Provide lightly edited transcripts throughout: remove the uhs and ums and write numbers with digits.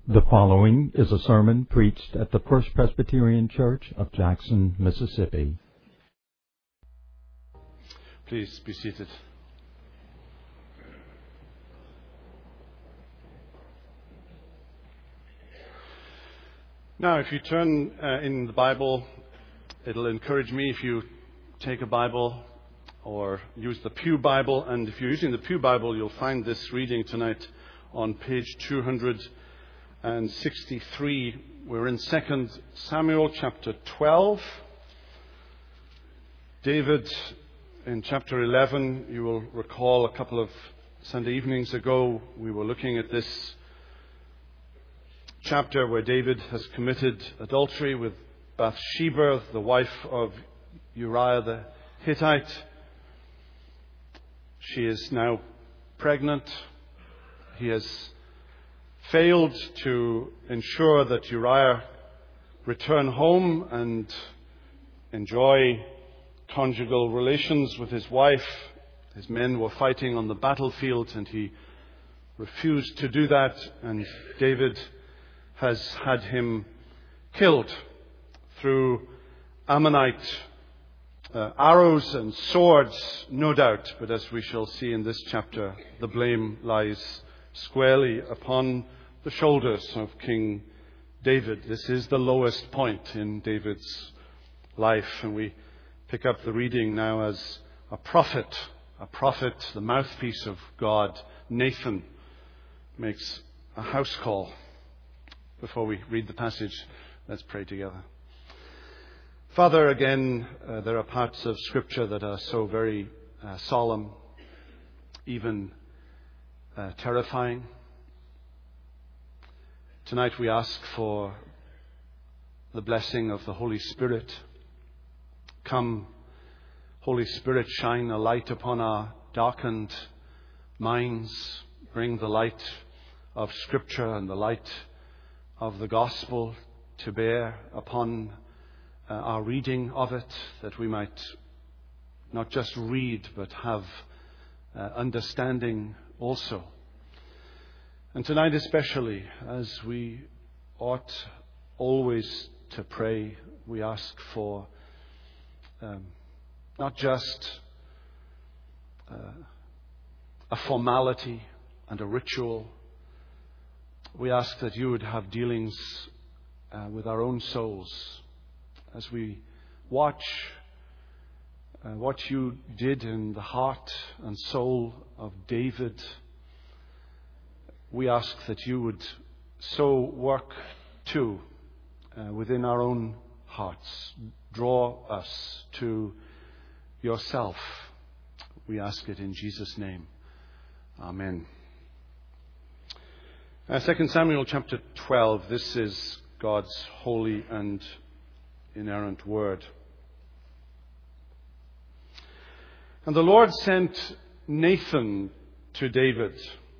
The following is a sermon preached at the First Presbyterian Church of Jackson, Mississippi. Please be seated. Now, if you turn in the Bible, it'll encourage me if you take a Bible or use the Pew Bible. And if you're using the Pew Bible, you'll find this reading tonight on page 263. We're in 2 Samuel chapter 12. David, in chapter 11, you will recall a couple of Sunday evenings ago, we were looking at this chapter where David has committed adultery with Bathsheba, the wife of Uriah the Hittite. She is now pregnant. He has failed to ensure that Uriah return home and enjoy conjugal relations with his wife. His men were fighting on the battlefield and he refused to do that, and David has had him killed through Ammonite arrows and swords, no doubt. But as we shall see in this chapter, the blame lies squarely upon the shoulders of King David. This is the lowest point in David's life, and we pick up the reading now as a prophet, the mouthpiece of God, Nathan, makes a house call. Before we read the passage, let's pray together. Father, again, there are parts of Scripture that are so very solemn, even terrifying. Tonight we ask for the blessing of the Holy Spirit. Come, Holy Spirit, shine a light upon our darkened minds. Bring the light of Scripture and the light of the gospel to bear upon our reading of it, that we might not just read but have understanding also. And tonight especially, as we ought always to pray, we ask for not just a formality and a ritual. We ask that you would have dealings with our own souls as we watch what you did in the heart and soul of David. We ask that you would so work too within our own hearts. Draw us to yourself. We ask it in Jesus' name. Amen. 2 Samuel chapter 12. This is God's holy and inerrant word. And the Lord sent Nathan to David.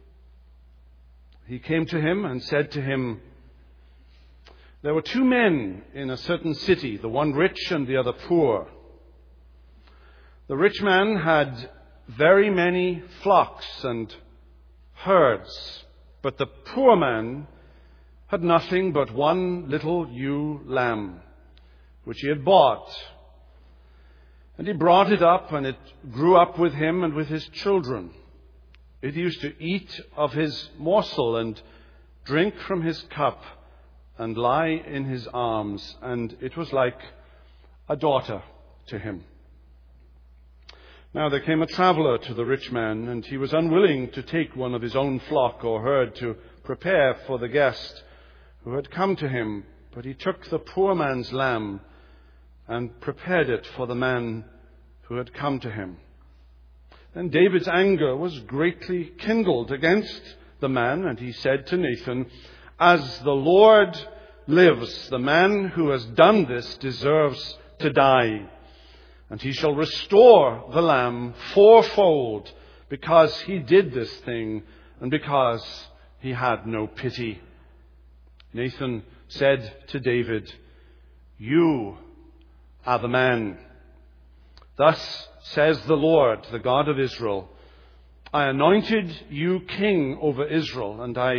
He came to him and said to him, "There were two men in a certain city, the one rich and the other poor. The rich man had very many flocks and herds, but the poor man had nothing but one little ewe lamb, which he had bought. And he brought it up, and it grew up with him and with his children. It used to eat of his morsel and drink from his cup and lie in his arms, and it was like a daughter to him. Now there came a traveler to the rich man, and he was unwilling to take one of his own flock or herd to prepare for the guest who had come to him. But he took the poor man's lamb and prepared it for the man who had come to him. Then David's anger was greatly kindled against the man, and he said to Nathan, 'As the Lord lives, the man who has done this deserves to die. And he shall restore the lamb fourfold, because he did this thing and because he had no pity.' Nathan said to David, 'You are the man. Thus says the Lord, the God of Israel, I anointed you king over Israel, and I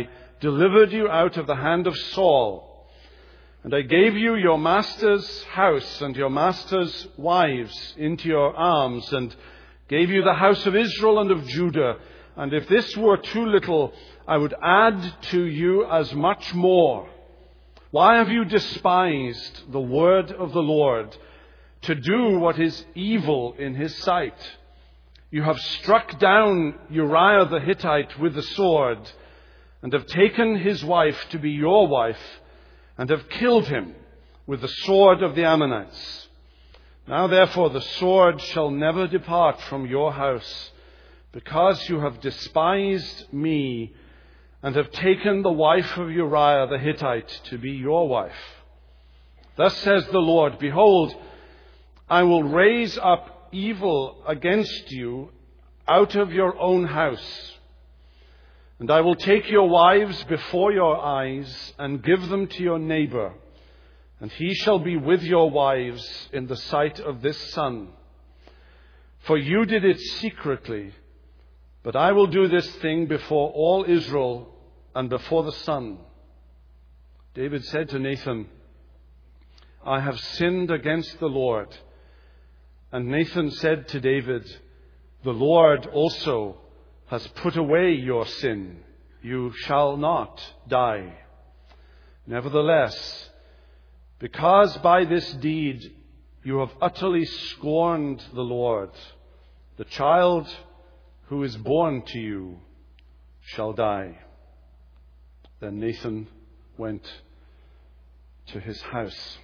delivered you out of the hand of Saul. And I gave you your master's house and your master's wives into your arms, and gave you the house of Israel and of Judah. And if this were too little, I would add to you as much more. Why have you despised the word of the Lord, to do what is evil in his sight? You have struck down Uriah the Hittite with the sword, and have taken his wife to be your wife, and have killed him with the sword of the Ammonites. Now therefore the sword shall never depart from your house, because you have despised me, and have taken the wife of Uriah the Hittite to be your wife. Thus says the Lord, behold, I will raise up evil against you out of your own house, and I will take your wives before your eyes, and give them to your neighbor, and he shall be with your wives in the sight of this sun. For you did it secretly, but I will do this thing before all Israel and before the sun. David said to Nathan, I have sinned against the Lord. And Nathan said to David, the Lord also has put away your sin. You shall not die. Nevertheless, because by this deed you have utterly scorned the Lord, the child who is born to you shall die. Then Nathan went to his house.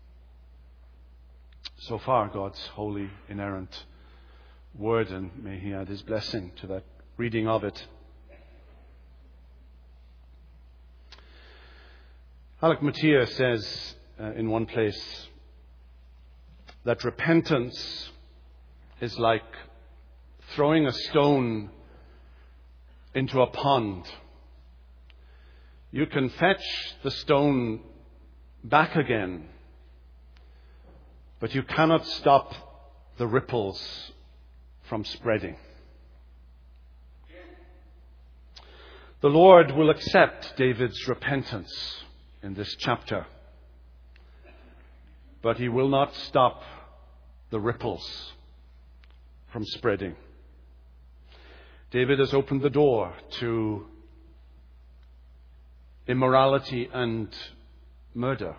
So far, God's holy, inerrant word, and may he add his blessing to that reading of it. Alec Motyer says in one place that repentance is like throwing a stone into a pond. You can fetch the stone back again, but you cannot stop the ripples from spreading. The Lord will accept David's repentance in this chapter, but he will not stop the ripples from spreading. David has opened the door to immorality and murder.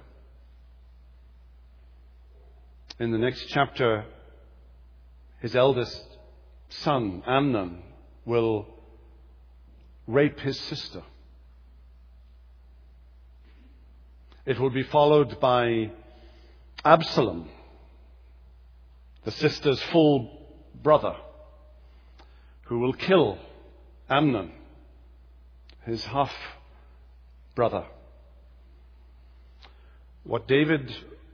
In the next chapter, his eldest son, Amnon, will rape his sister. It will be followed by Absalom, the sister's full brother, who will kill Amnon, his half-brother. What David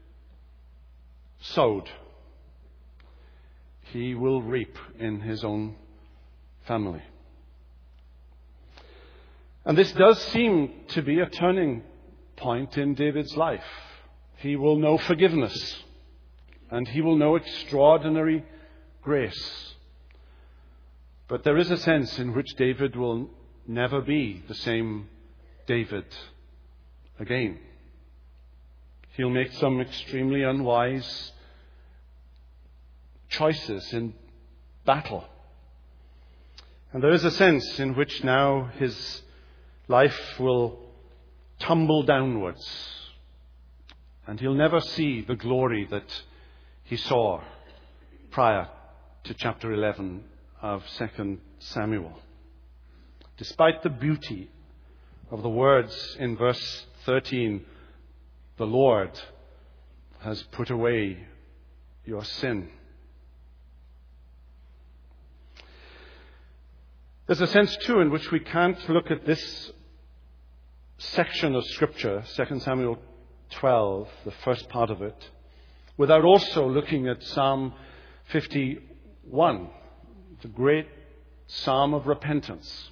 sowed, he will reap in his own family. And this does seem to be a turning point in David's life. He will know forgiveness, and he will know extraordinary grace. But there is a sense in which David will never be the same David again. He'll make some extremely unwise choices in battle. And there is a sense in which now his life will tumble downwards, and he'll never see the glory that he saw prior to chapter 11 of 2 Samuel. Despite the beauty of the words in verse 13, the Lord has put away your sin. There's a sense, too, in which we can't look at this section of Scripture, 2 Samuel 12, the first part of it, without also looking at Psalm 51, the great psalm of repentance.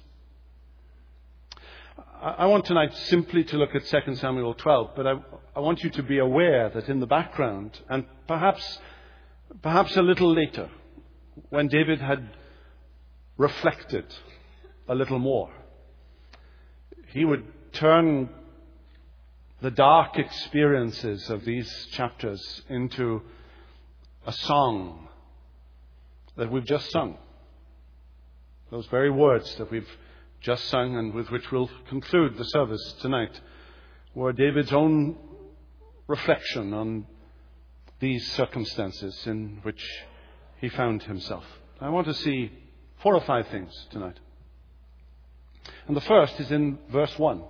I want tonight simply to look at 2 Samuel 12, but I want you to be aware that in the background, and perhaps a little later, when David had reflected a little more, he would turn the dark experiences of these chapters into a song that we've just sung. Those very words that we've just sung and with which we'll conclude the service tonight were David's own reflection on these circumstances in which he found himself. I want to see 4 or 5 things tonight. And the first is in verse 1.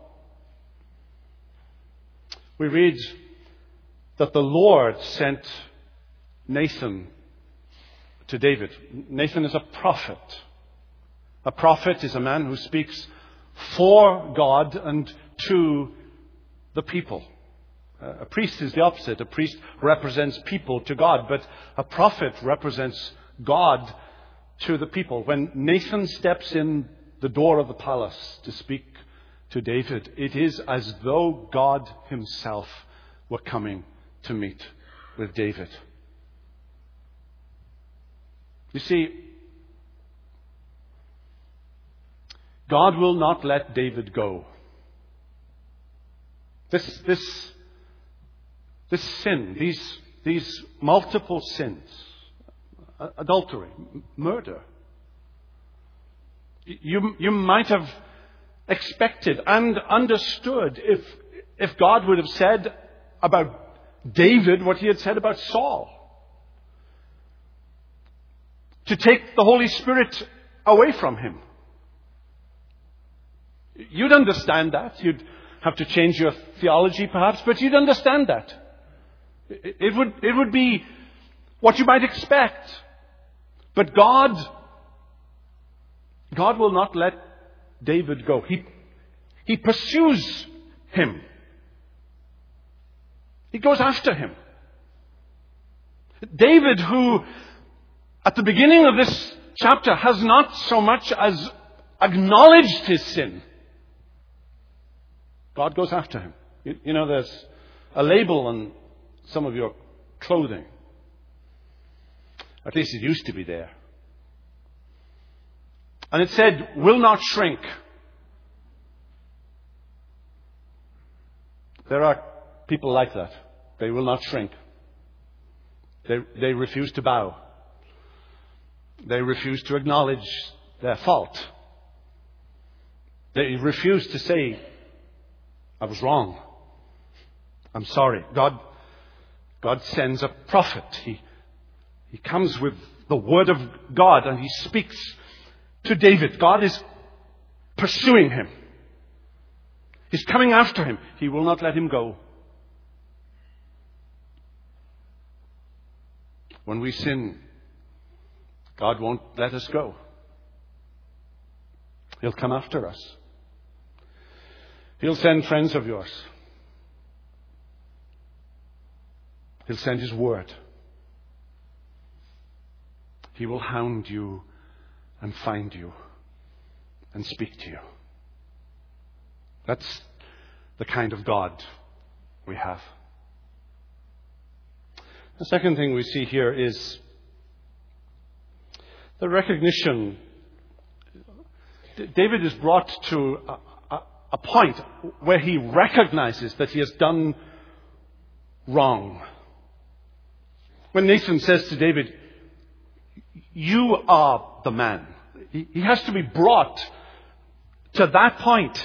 We read that the Lord sent Nathan to David. Nathan is a prophet. A prophet is a man who speaks for God and to the people. A priest is the opposite. A priest represents people to God, but a prophet represents God to the people. When Nathan steps in the door of the palace to speak to David, it is as though God himself were coming to meet with David. You see, God will not let David go. This sin, these multiple sins, adultery, murder, you might have expected and understood if God would have said about David what he had said about Saul. To take the Holy Spirit away from him. You'd understand that. You'd have to change your theology perhaps, but you'd understand that. It would be what you might expect. But God will not let David go. He pursues him. He goes after him. David, who at the beginning of this chapter has not so much as acknowledged his sin, God goes after him. You know, there's a label on some of your clothing. At least it used to be there. And it said, will not shrink. There are people like that. They will not shrink. They refuse to bow. They refuse to acknowledge their fault. They refuse to say, I was wrong. I'm sorry. God sends a prophet. He comes with the word of God and he speaks to David. God is pursuing him. He's coming after him. He will not let him go. When we sin, God won't let us go. He'll come after us. He'll send friends of yours. He'll send his word. He will hound you and find you and speak to you. That's the kind of God we have. The second thing we see here is the recognition. David is brought to a point where he recognizes that he has done wrong. When Nathan says to David, you are the man, he has to be brought to that point.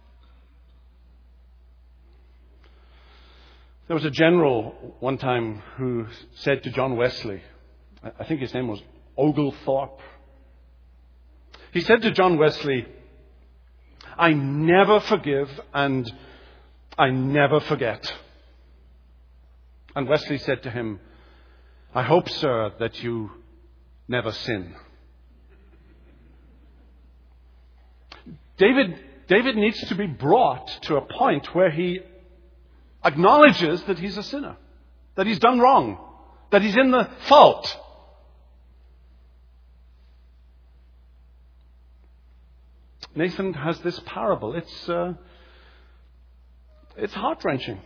There was a general one time who said to John Wesley, I think his name was Oglethorpe. He said to John Wesley, I never forgive and I never forget. And Wesley said to him, I hope, sir, that you never sin. David needs to be brought to a point where he acknowledges that he's a sinner, that he's done wrong, that he's in the fault. Nathan has this parable. It's heart-wrenching.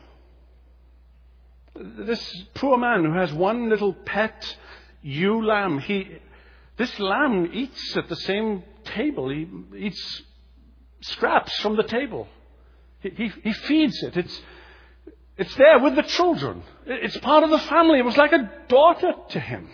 This poor man who has one little pet ewe lamb, this lamb eats at the same table. He eats scraps from the table. He feeds it. It's there with the children. It's part of the family. It was like a daughter to him.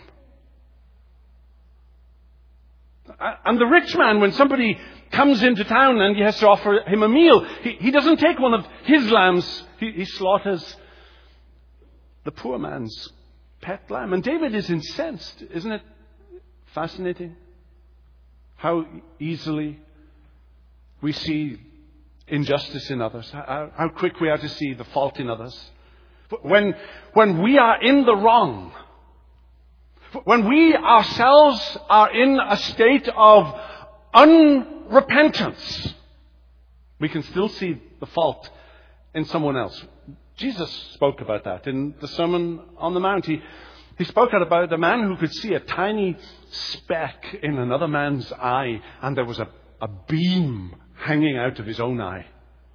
And the rich man, when somebody comes into town and he has to offer him a meal, he doesn't take one of his lambs. He slaughters the poor man's pet lamb. And David is incensed. Isn't it fascinating how easily we see injustice in others, how quick we are to see the fault in others? When we are in the wrong, when we ourselves are in a state of unrepentance, we can still see the fault in someone else. Jesus spoke about that in the Sermon on the Mount. He spoke about the man who could see a tiny speck in another man's eye, and there was a beam hanging out of his own eye.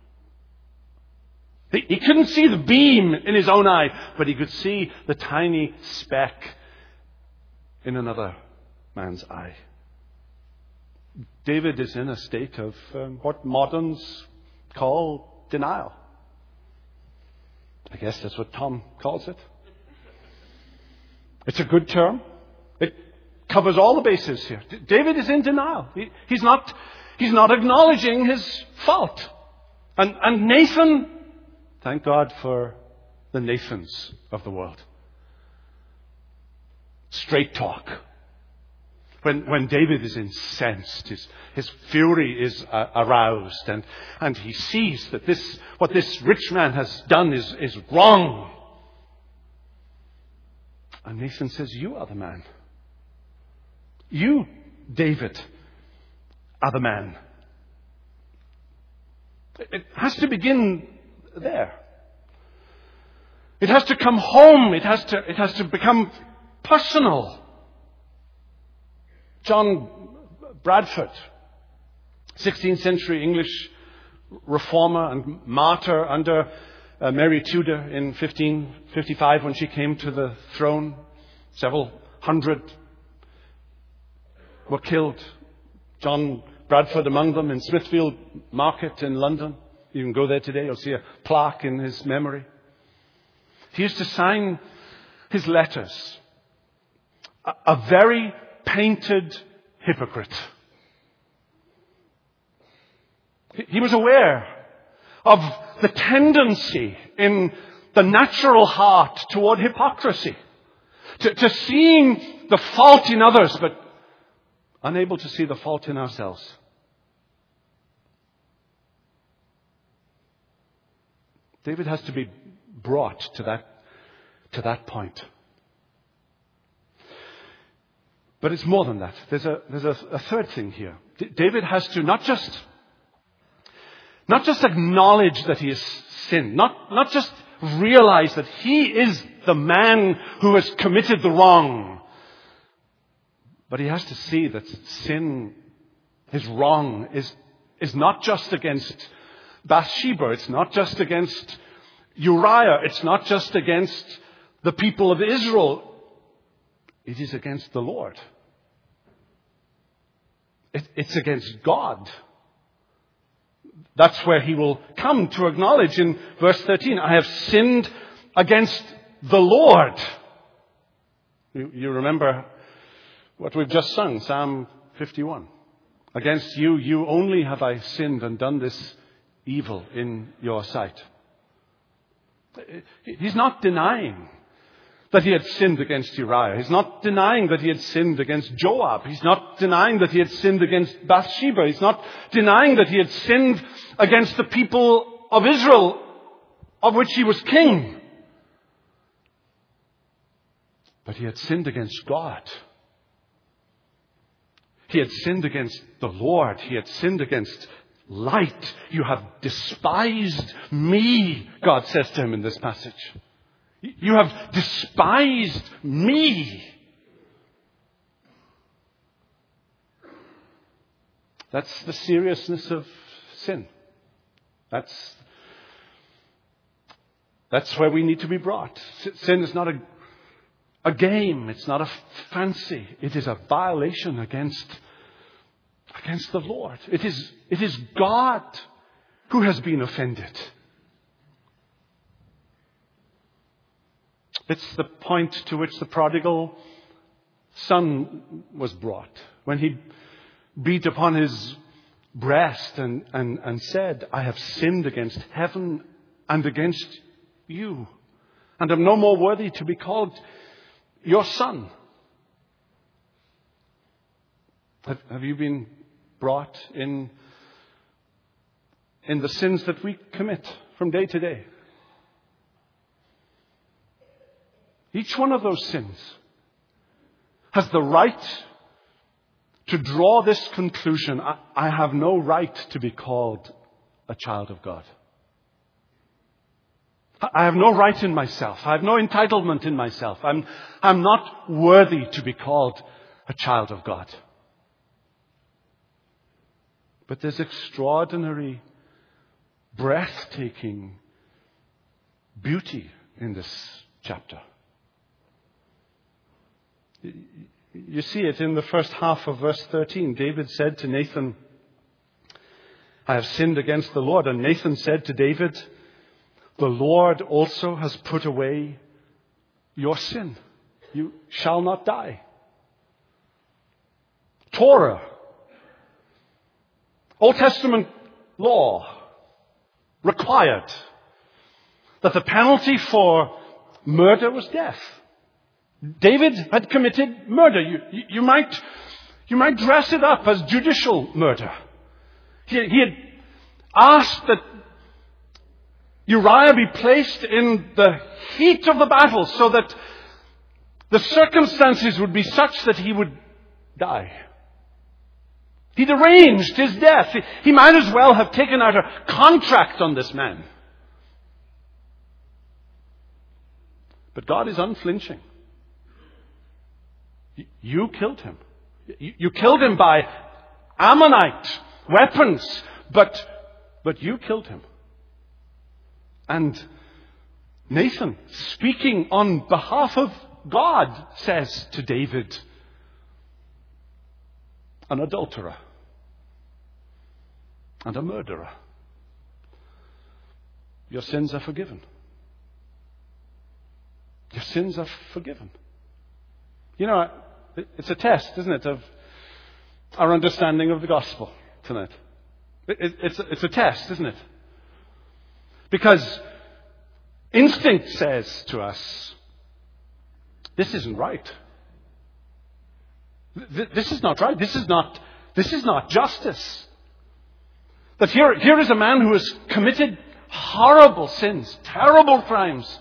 He couldn't see the beam in his own eye, but he could see the tiny speck in another man's eye. David is in a state of what moderns call denial. I guess that's what Tom calls it. It's a good term. It covers all the bases here. David is in denial. He's not acknowledging his fault. And Nathan, thank God for the Nathans of the world. Straight talk. When David is incensed, his fury is aroused, and he sees that what this rich man has done is wrong. And Nathan says, "You are the man. You, David, are the man." It has to begin there. It has to come home. It has to become personal. John Bradford, 16th century English reformer and martyr under Mary Tudor in 1555 when she came to the throne. Several hundred were killed. John Bradford among them in Smithfield Market in London. You can go there today. You'll see a plaque in his memory. He used to sign his letters, a very painted hypocrite. He was aware of the tendency in the natural heart toward hypocrisy, to seeing the fault in others, but unable to see the fault in ourselves. David has to be brought to that point. But it's more than that. There's a third thing here. David has to not just acknowledge that he has sinned, not just realize that he is the man who has committed the wrong, but he has to see that sin, his wrong, is not just against Bathsheba. It's not just against Uriah. It's not just against the people of Israel. It is against the Lord. It's against God. That's where he will come to acknowledge in verse 13, "I have sinned against the Lord." You remember what we've just sung, Psalm 51. "Against you only have I sinned and done this evil in your sight." He's not denying that he had sinned against Uriah. He's not denying that he had sinned against Joab. He's not denying that he had sinned against Bathsheba. He's not denying that he had sinned against the people of Israel, of which he was king. But he had sinned against God. He had sinned against the Lord. He had sinned against light. "You have despised me," God says to him in this passage. "You have despised me." That's the seriousness of sin. That's where we need to be brought. Sin is not a game. It's not a fancy. It is a violation against the Lord. It is God Who has been offended? It's the point to which the prodigal son was brought, when he beat upon his breast and said, I have sinned against heaven and against you, and am no more worthy to be called your son. Have you been brought in the sins that we commit from day to day? Each one of those sins has the right to draw this conclusion: I have no right to be called a child of God. I have no right in myself. I have no entitlement in myself. I'm not worthy to be called a child of God. But there's extraordinary, breathtaking beauty in this chapter. You see it in the first half of verse 13. David said to Nathan, I have sinned against the Lord. And Nathan said to David, the Lord also has put away your sin. You shall not die. Torah, Old Testament law, required that the penalty for murder was death. David had committed murder. You might dress it up as judicial murder. He had asked that Uriah be placed in the heat of the battle so that the circumstances would be such that he would die. He'd arranged his death. He might as well have taken out a contract on this man. But God is unflinching. You killed him. You killed him by Ammonite weapons, but you killed him. And Nathan, speaking on behalf of God, says to David, an adulterer and a murderer, your sins are forgiven. Your sins are forgiven. You know, it's a test, isn't it, of our understanding of the gospel tonight. It's a test, isn't it? Because instinct says to us, this isn't right. This is not right. This is not justice. That here is a man who has committed horrible sins, terrible crimes.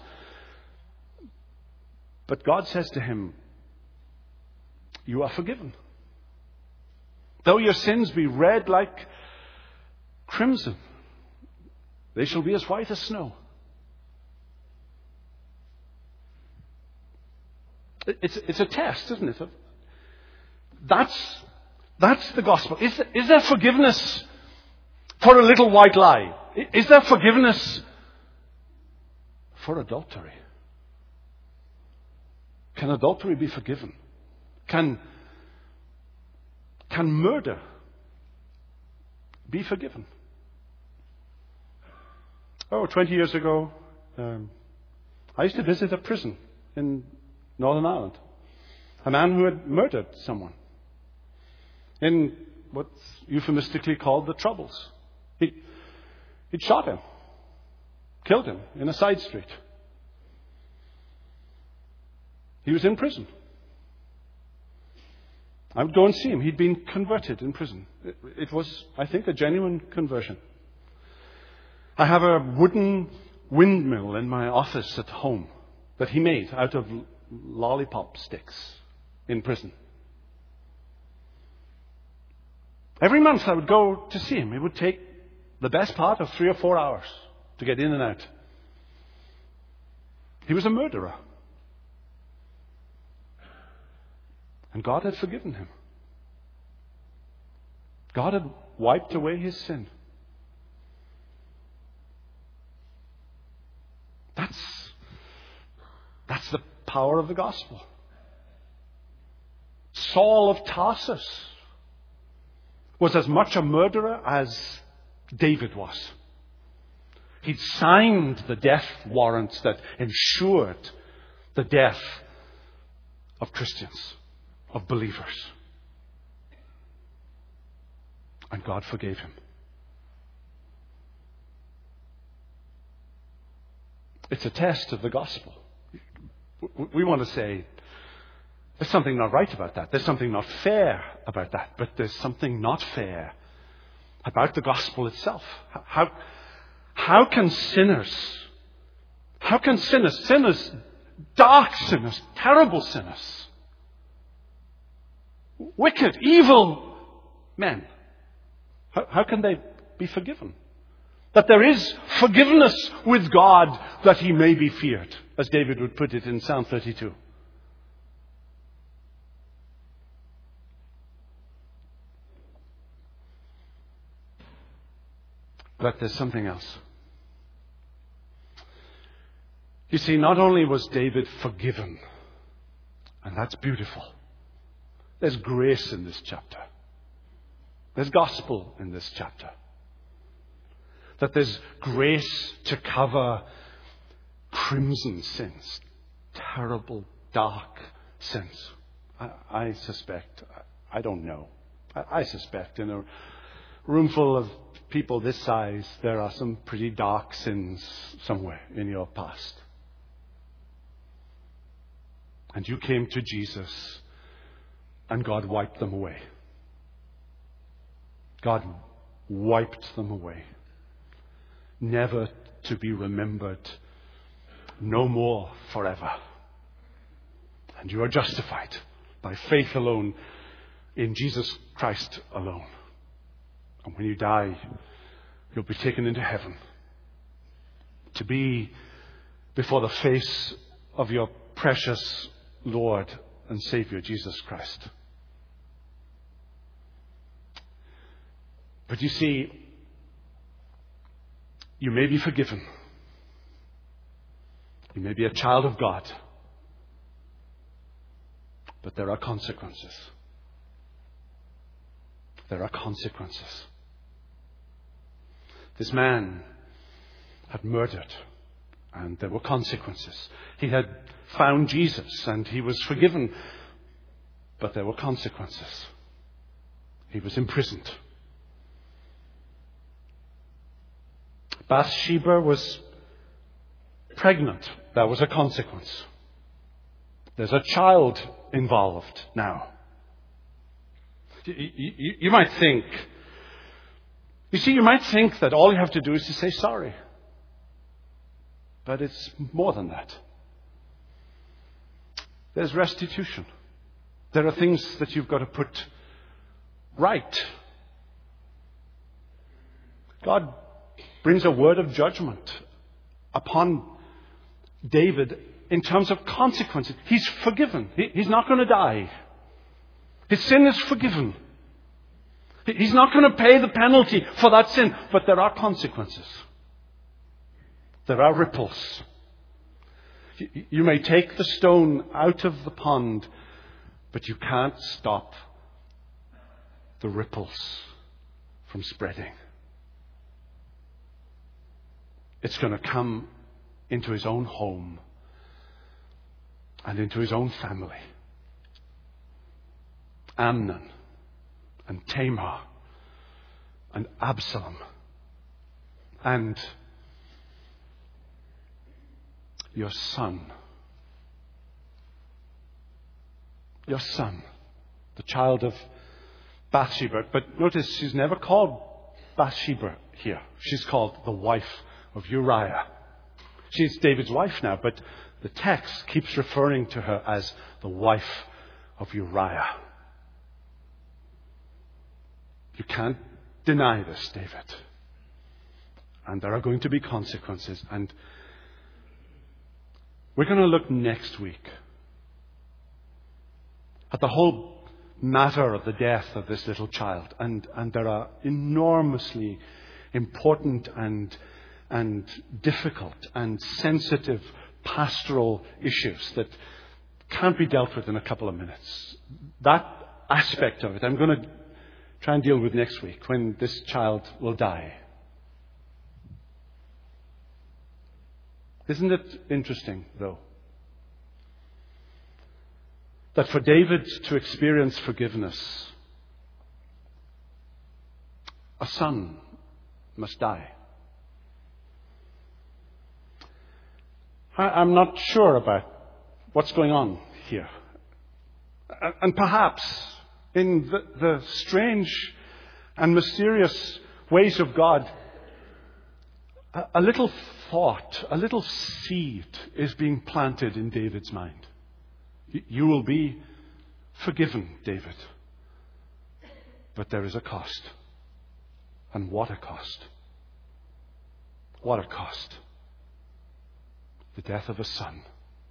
But God says to him, you are forgiven. Though your sins be red like crimson, they shall be as white as snow. It's a test, isn't it? That's the gospel. Is there forgiveness for a little white lie? Is there forgiveness for adultery? Can adultery be forgiven? Can murder be forgiven? 20 years ago, I used to visit a prison in Northern Ireland. A man who had murdered someone in what's euphemistically called the Troubles. He'd shot him, killed him in a side street. He was in prison. I would go and see him. He'd been converted in prison. It was, I think, a genuine conversion. I have a wooden windmill in my office at home that he made out of lollipop sticks in prison. Every month I would go to see him. It would take the best part of 3 or 4 hours to get in and out. He was a murderer. And God had forgiven him. God had wiped away his sin. That's the power of the gospel. Saul of Tarsus was as much a murderer as David was. He'd signed the death warrants that ensured the death of Christians, of believers. And God forgave him. It's a test of the gospel. We want to say, there's something not right about that. There's something not fair about that. But there's something not fair about the gospel itself. How can sinners, dark sinners, terrible sinners, wicked, evil men, how can they be forgiven? That there is forgiveness with God, that he may be feared, as David would put it in Psalm 32. But there's something else. You see, not only was David forgiven, and that's beautiful. There's grace in this chapter. There's gospel in this chapter. That there's grace to cover crimson sins, terrible, dark sins. I suspect, I don't know, I suspect in a room full of people this size, there are some pretty dark sins somewhere in your past. And you came to Jesus, and God wiped them away. God wiped them away. Never to be remembered, no more forever. And you are justified by faith alone, in Jesus Christ alone. And when you die, you'll be taken into heaven to be before the face of your precious Lord and Savior, Jesus Christ. But you see, you may be forgiven. You may be a child of God. But there are consequences. There are consequences. This man had murdered, and there were consequences. He had found Jesus, and he was forgiven, but there were consequences. He was imprisoned. Bathsheba was pregnant. That was a consequence. There's a child involved now. You might think, you might think that all you have to do is to say sorry. But it's more than that. There's restitution. There are things that you've got to put right. God brings a word of judgment upon David in terms of consequences. He's forgiven. He's not going to die. His sin is forgiven. He's not going to pay the penalty for that sin, but there are consequences. There are ripples. You may take the stone out of the pond, but you can't stop the ripples from spreading. It's going to come into his own home and into his own family. Amnon and Tamar and Absalom and your son, the child of Bathsheba. But notice she's never called Bathsheba here. She's called the wife of Uriah. She's David's wife now, but the text keeps referring to her as the wife of Uriah. You can't deny this, David. And there are going to be consequences. And we're going to look next week at the whole matter of the death of this little child. And there are enormously important and difficult and sensitive pastoral issues that can't be dealt with in a couple of minutes. That aspect of it I'm going to try and deal with next week, when this child will die. Isn't it interesting, though, that for David to experience forgiveness, a son must die? I'm not sure about what's going on here. And perhaps in the strange and mysterious ways of God, a little thought, a little seed is being planted in David's mind. You will be forgiven, David. But there is a cost. And what a cost. What a cost. The death of a son.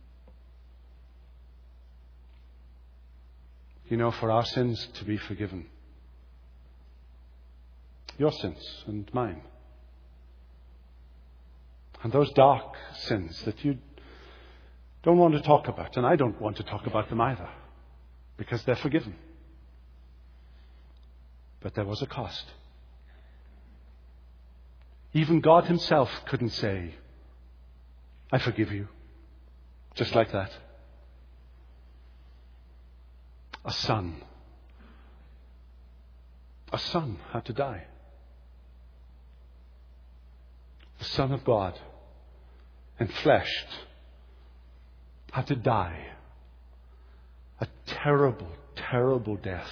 You know, for our sins to be forgiven. Your sins and mine. And those dark sins that you don't want to talk about, and I don't want to talk about them either, because they're forgiven. But there was a cost. Even God himself couldn't say, I forgive you, just like that. A son had to die. The Son of God, enfleshed, had to die. A terrible, terrible death.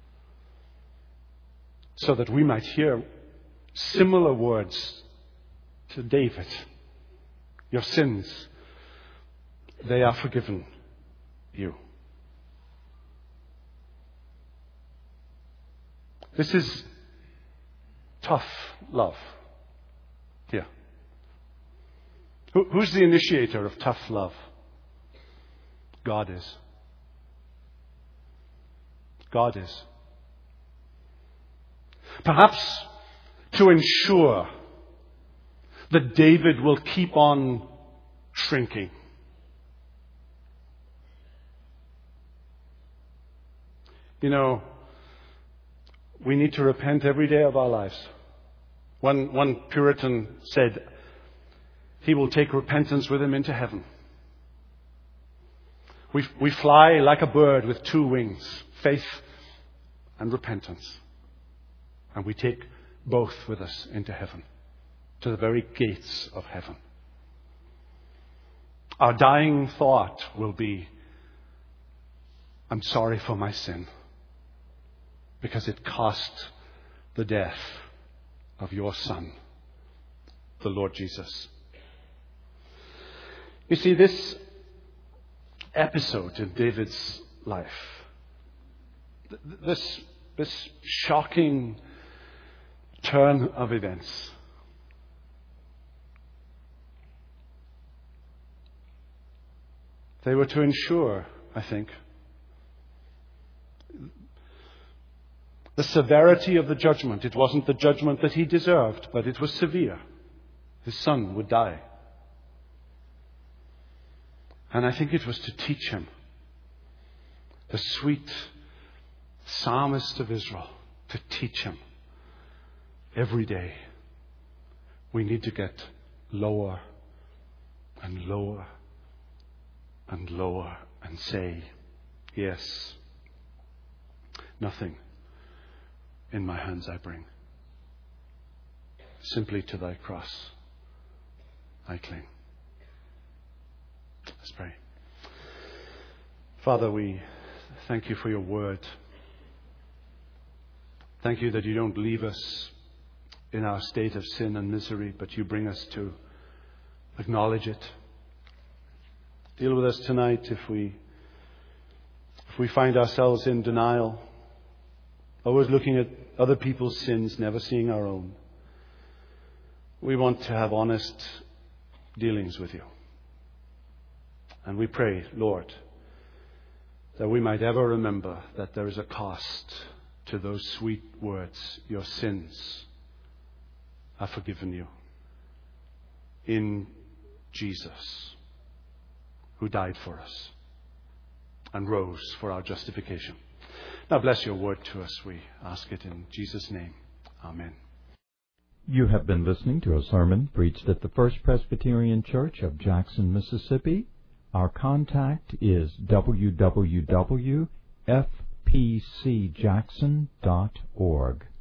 So that we might hear similar words to David. Your sins, they are forgiven you. This is tough love here. Who's the initiator of tough love? God is. God is. Perhaps to ensure that David will keep on shrinking. You know, we need to repent every day of our lives. One Puritan said, he will take repentance with him into heaven. We fly like a bird with two wings, faith and repentance. And we take both with us into heaven, to the very gates of heaven. Our dying thought will be, I'm sorry for my sin, because it cost the death of your Son, the Lord Jesus. You see, this episode in David's life, this shocking turn of events, they were to ensure, I think, the severity of the judgment. It wasn't the judgment that he deserved, but it was severe. His son would die. And I think it was to teach him, the sweet psalmist of Israel, to teach him every day we need to get lower and lower and lower and say, yes, nothing in my hands I bring. Simply to thy cross I cling. Let's pray. Father, we thank you for your word. Thank you that you don't leave us in our state of sin and misery, but you bring us to acknowledge it. Deal with us tonight if we find ourselves in denial, always looking at other people's sins, never seeing our own. We want to have honest dealings with you. And we pray, Lord, that we might ever remember that there is a cost to those sweet words. Your sins are forgiven you in Jesus, who died for us and rose for our justification. Now bless your word to us, we ask it in Jesus' name. Amen. You have been listening to a sermon preached at the First Presbyterian Church of Jackson, Mississippi. Our contact is www.fpcjackson.org.